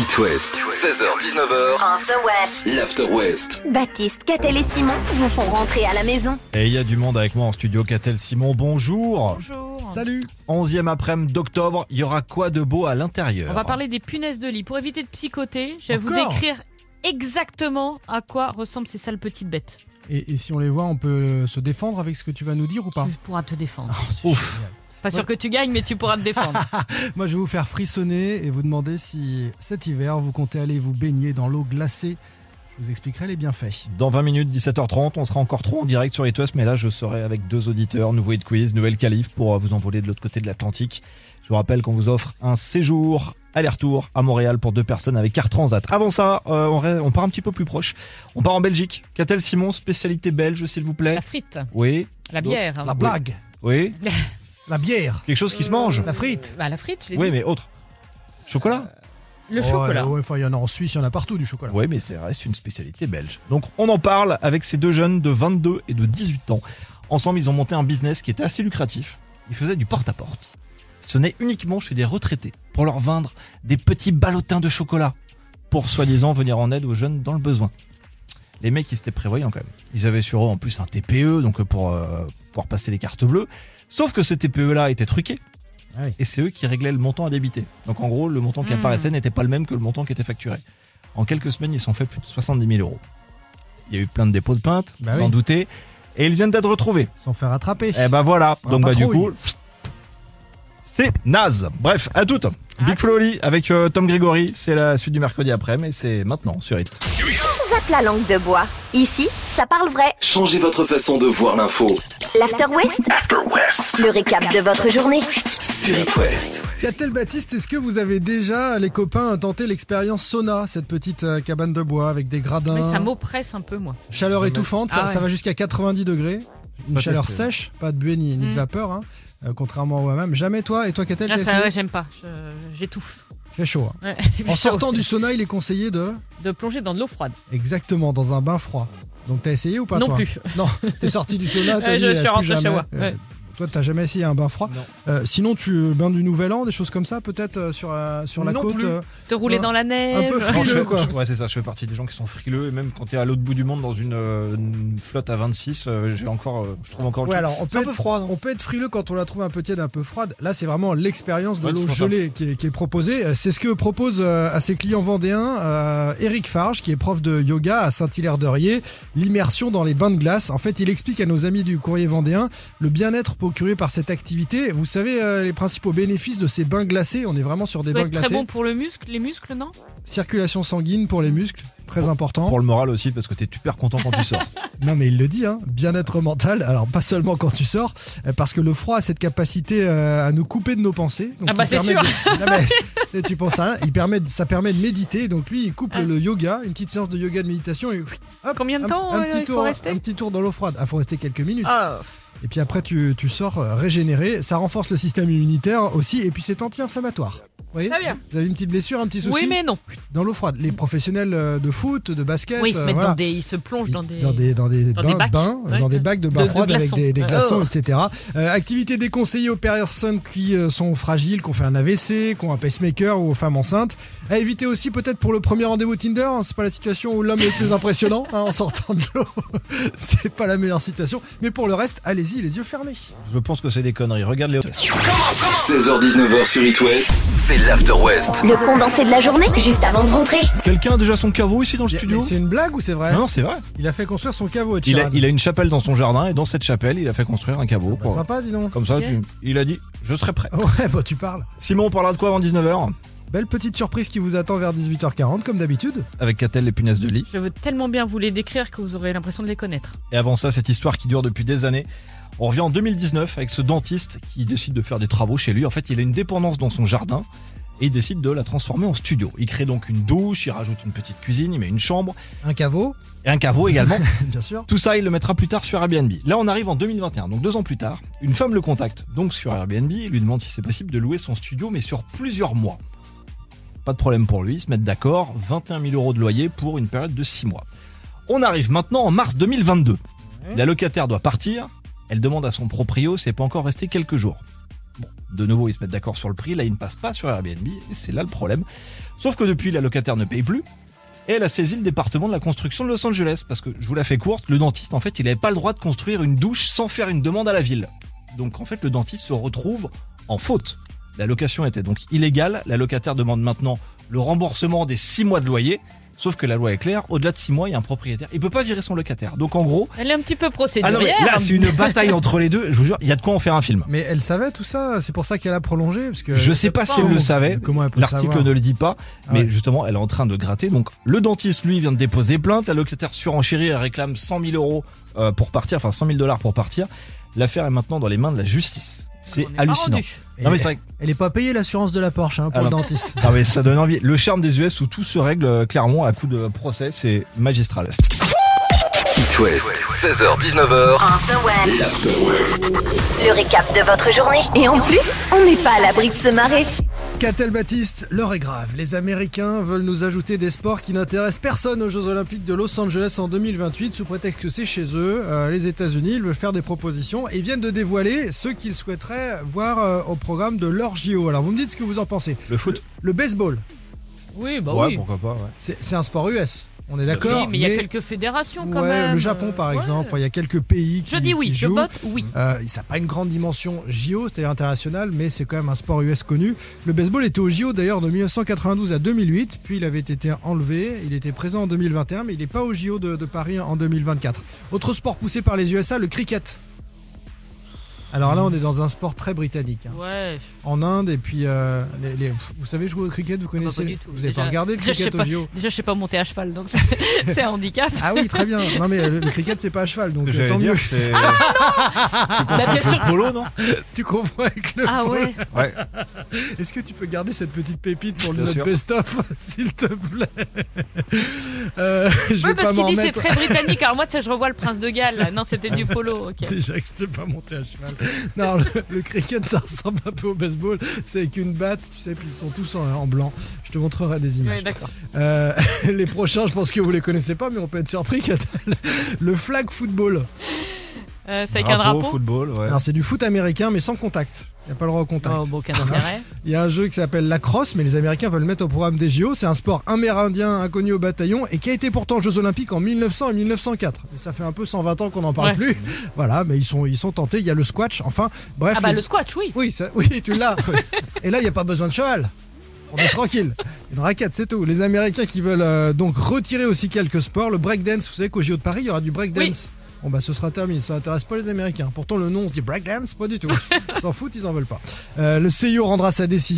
It West, 16h-19h, After West. l'After West. Baptiste, Catel et Simon vous font rentrer à la maison. Et il y a du monde avec moi en studio. Catel, Simon, bonjour. Bonjour. Salut. 11e après-midi d'octobre, il y aura quoi de beau à l'intérieur? On va parler des punaises de lit. Pour éviter de psychoter, je vais vous Encore décrire exactement à quoi ressemblent ces sales petites bêtes. Et si on les voit, on peut se défendre avec ce que tu vas nous dire ou pas? Tu pourras te défendre. Ouf. Pas sûr que tu gagnes, mais tu pourras te défendre. Moi, je vais vous faire frissonner et vous demander si cet hiver, vous comptez aller vous baigner dans l'eau glacée. Je vous expliquerai les bienfaits. Dans 20 minutes, 17h30, on sera encore trop en direct sur It West, mais là, je serai avec 2 auditeurs, nouveau hit quiz, nouvelle qualif pour vous envoler de l'autre côté de l'Atlantique. Je vous rappelle qu'on vous offre un séjour aller-retour à Montréal pour 2 personnes avec Air Transat. Avant ça, on part un petit peu plus proche. On part en Belgique. Catel, Simon, spécialité belge, s'il vous plaît. La frite, Oui. la bière. La blague, Oui. la bière, Quelque chose qui se mange. la frite. Bah, la frite, je l'ai Oui, dit. mais autre. Chocolat. Le chocolat. Ouais, il y en a en Suisse, il y en a partout du chocolat. Oui, mais ça reste une spécialité belge. Donc on en parle avec ces 2 jeunes de 22 et de 18 ans. Ensemble, ils ont monté un business qui était assez lucratif. Ils faisaient du porte-à-porte. Ce n'est uniquement chez des retraités pour leur vendre des petits ballotins de chocolat pour soi-disant venir en aide aux jeunes dans le besoin. Les mecs, ils étaient prévoyants quand même. Ils avaient sur eux en plus un TPE, donc pour pouvoir passer les cartes bleues. Sauf que ce TPE-là était truqué. Ah oui. Et c'est eux qui réglaient le montant à débiter. Donc en gros, le montant qui apparaissait n'était pas le même que le montant qui était facturé. En quelques semaines, ils se sont fait plus de 70 000 euros. Il y a eu plein de dépôts de plaintes, Bah j'en oui. doutais. Et ils viennent d'être retrouvés. Sans faire attraper. Et ben voilà. Par Donc la bah du patrouille. coup, c'est naze. Bref, à toutes. Big Flo Oli avec Tom Grégory. C'est la suite du mercredi après, mais c'est maintenant sur It. Zappe la langue de bois. Ici, ça parle vrai. Changez votre façon de voir l'info. L'After West, After West, le récap de votre journée. sur It West. Catel, Baptiste, est-ce que vous avez déjà, les copains, tenté l'expérience sauna, cette petite cabane de bois avec des gradins, Mais ça m'oppresse un peu, moi. chaleur étouffante, Ah ça ouais. va jusqu'à 90 degrés, une Pas chaleur testé. sèche, pas de buée ni de vapeur, hein, contrairement au hammam. Jamais toi, et toi Catel, Ah, t'as ça, essayé? ouais, j'aime pas. J'étouffe. Il fait chaud. Hein. Ouais. En sortant du sauna, il est conseillé de... De plonger dans de l'eau froide. Exactement, dans un bain froid. Donc t'as essayé ou pas Non toi? plus. Non, t'es sorti du sauna, t'as Ouais, dit je suis plus rentré chez jamais. moi. Ouais. Toi, t'as jamais essayé un bain froid? Sinon, tu bains du Nouvel An, des choses comme ça, peut-être sur la Non côte. plus. Te rouler Non. dans la neige. Un peu frileux, quoi. Ouais, c'est ça. Je fais partie des gens qui sont frileux. Et même quand t'es à l'autre bout du monde dans une flotte à 26, je trouve encore le Ouais, truc. alors C'est un peu froid, non? on peut être frileux quand on la trouve un peu tiède, un peu froide. Là, c'est vraiment l'expérience de Ouais, l'eau c'est pour ça. gelée qui est proposée. C'est ce que propose à ses clients vendéens Eric Farge, qui est prof de yoga à Saint-Hilaire-de-Riez, l'immersion dans les bains de glace. En fait, il explique à nos amis du courrier vendéen le bien-être procuré par cette activité. Vous savez les principaux bénéfices de ces bains glacés? On est vraiment sur des Ça doit bains être glacés. très bon pour les muscles, non? Circulation sanguine pour les muscles, très important. Pour le moral aussi, parce que t'es super content quand tu sors. Non mais il le dit, hein, bien-être mental, alors pas seulement quand tu sors, parce que le froid a cette capacité à nous couper de nos pensées. Donc Ah bah il c'est permet sûr. Non, mais, tu penses à rien, ça permet de méditer, donc lui il couple le yoga, une petite séance de yoga de méditation et hop, Combien de temps, un petit il faut tour, rester un petit tour dans l'eau froide, il faut rester quelques minutes. Ah, Et puis après tu sors régénéré, ça renforce le système immunitaire aussi, et puis c'est anti-inflammatoire. Vous voyez? très bien. Vous avez une petite blessure, un petit souci? Oui, mais non. Dans l'eau froide. Les professionnels de foot, de basket, Oui, ils se mettent voilà. ils se plongent dans des dans des dans des bacs. Ouais. dans des bacs de bains De froides avec glaçons. des glaçons, Oh. etc. Activités déconseillées aux personnes qui sont fragiles, qui ont fait un AVC, qui ont un pacemaker ou aux femmes enceintes. À éviter aussi peut-être pour le premier rendez-vous Tinder, hein, c'est pas la situation où l'homme est le plus impressionnant hein, en sortant de l'eau. C'est pas la meilleure situation. Mais pour le reste, allez-y, les yeux fermés. Je pense que c'est des conneries. Regarde les 16h-19h sur It West, c'est l'After West. Le condensé de la journée, juste avant de rentrer. Quelqu'un a déjà son caveau ici dans le Mais studio? c'est une blague ou c'est vrai? Non, c'est vrai. Il a fait construire son caveau. Ed Il Sheeran. a une chapelle dans son jardin et dans cette chapelle, il a fait construire un caveau. Bah, sympa, dis donc. Comme ça, Ok. il a dit, je serai prêt. Ouais, bah tu parles. Simon, on parlera de quoi avant 19h? Belle petite surprise qui vous attend vers 18h40 comme d'habitude. Avec Catel, les punaises de lit. Je veux tellement bien vous les décrire que vous aurez l'impression de les connaître. Et avant ça, cette histoire qui dure depuis des années. On revient en 2019 avec ce dentiste qui décide de faire des travaux chez lui. En fait, il a une dépendance dans son jardin et il décide de la transformer en studio. Il crée donc une douche, il rajoute une petite cuisine, il met une chambre Un caveau, et un caveau également. bien sûr. Tout ça, il le mettra plus tard sur Airbnb. Là, on arrive en 2021, donc 2 ans plus tard. Une femme le contacte donc sur Airbnb et lui demande si c'est possible de louer son studio, mais sur plusieurs mois. Pas de problème pour lui, ils se mettent d'accord, 21 000 euros de loyer pour une période de 6 mois. On arrive maintenant en mars 2022. La locataire doit partir, elle demande à son proprio si elle peut encore rester quelques jours. Bon, de nouveau, ils se mettent d'accord sur le prix. Là, ils ne passent pas sur Airbnb et c'est là le problème. Sauf que depuis, la locataire ne paye plus. Et elle a saisi le département de la construction de Los Angeles. Parce que, je vous la fais courte, le dentiste, en fait, il n'avait pas le droit de construire une douche sans faire une demande à la ville. Donc, en fait, le dentiste se retrouve en faute. La location était donc illégale. La locataire demande maintenant le remboursement des 6 mois de loyer. Sauf que la loi est claire, au-delà de 6 mois, il y a un propriétaire. Il peut pas virer son locataire. Donc en gros... Elle est un petit peu Ah non, procédurière. mais là, c'est une bataille entre les deux. Je vous jure, il y a de quoi en faire un film. Mais elle savait tout ça, c'est pour ça qu'elle a prolongé parce que Je sais pas si elle le savait. Comment elle peut L'article savoir ne le dit pas. Ah Mais ouais. justement, elle est en train de gratter. Donc le dentiste, lui, vient de déposer plainte. La locataire surenchérie, elle réclame 100 000 euros pour partir. Enfin, 100 000 $ pour partir. L'affaire est maintenant dans les mains de la justice. C'est On n'est pas hallucinant. rendu. Non mais c'est vrai que- Elle est pas payée l'assurance de la Porsche pour Ah le non. dentiste. non, mais ça donne envie. Le charme des US où tout se règle clairement à coup de procès, c'est magistral. It West, 16h-19h. After West. Le récap de votre journée. Et en plus, on n'est pas à l'abri de se marrer. Catel Baptiste, l'heure est grave. Les Américains veulent nous ajouter des sports qui n'intéressent personne aux Jeux Olympiques de Los Angeles en 2028 sous prétexte que c'est chez eux. Les États-Unis, ils veulent faire des propositions et viennent de dévoiler ce qu'ils souhaiteraient voir au programme de leur JO. Alors vous me dites ce que vous en pensez. Le foot. Le baseball, Oui, bah Ouais, oui. pourquoi pas. Ouais. c'est un sport US. On est d'accord. Oui, mais il y a quelques fédérations quand ouais, même. le Japon par Ouais. exemple, il y a quelques pays qui Je dis oui, qui je jouent. vote oui. Ça n'a pas une grande dimension JO, c'est-à-dire international, mais c'est quand même un sport US connu. Le baseball était au JO d'ailleurs de 1992 à 2008, puis il avait été enlevé. Il était présent en 2021, mais il n'est pas au JO de Paris en 2024. Autre sport poussé par les USA, le cricket. Alors là, on est dans un sport très britannique. Hein. Ouais. En Inde, et puis vous savez jouer au cricket, vous connaissez pas du tout. Vous n'avez Déjà- pas regardé le déjà, je cricket sais au pas. JO Déjà, je sais pas monter à cheval, donc c'est un handicap. Ah oui, très bien. Non mais le cricket, c'est pas à cheval, donc Ce que j'allais tant dire, mieux. c'est. Bah, bien sûr. Polo, non Tu confonds avec le Ah ouais. Ouais. Est-ce que tu peux garder cette petite pépite pour Bien le sûr. notre best-of, s'il te plaît Je Ouais, vais parce pas qu'il m'en dit c'est mettre. très britannique. Alors moi, tu sais, je revois le prince de Galles. là. Non, c'était du polo. Ok. Déjà que je sais pas monter à cheval. Non, le cricket, ça ressemble un peu au baseball. C'est avec une batte, tu sais, puis ils sont tous en blanc. Je te montrerai des images. Ouais, d'accord. Les prochains, je pense que vous les connaissez pas, mais on peut être surpris. Catel. Le flag football. C'est avec un drapeau. Football, ouais. Alors c'est du foot américain, mais sans contact. Il n'y a pas le droit au contact. Oh, bon, aucun intérêt. Il y a un jeu qui s'appelle lacrosse, mais les Américains veulent le mettre au programme des JO. C'est un sport amérindien inconnu au bataillon et qui a été pourtant aux Jeux Olympiques en 1900 et 1904. Et ça fait un peu 120 ans qu'on n'en parle Ouais. plus. Voilà, mais ils sont tentés. Il y a le squash, enfin, bref. Ah bah les- le squash, oui. Oui, oui, tu l'as. Et là, il n'y a pas besoin de cheval. On est tranquille. Une raquette, c'est tout. Les Américains qui veulent donc retirer aussi quelques sports. Le breakdance, vous savez qu'au JO de Paris, il y aura du breakdance. Bon bah ce sera terminé, ça n'intéresse pas les Américains. Pourtant le nom on se dit breakdance, pas du tout. Ils s'en foutent, ils en veulent pas. Le CIO rendra sa décision.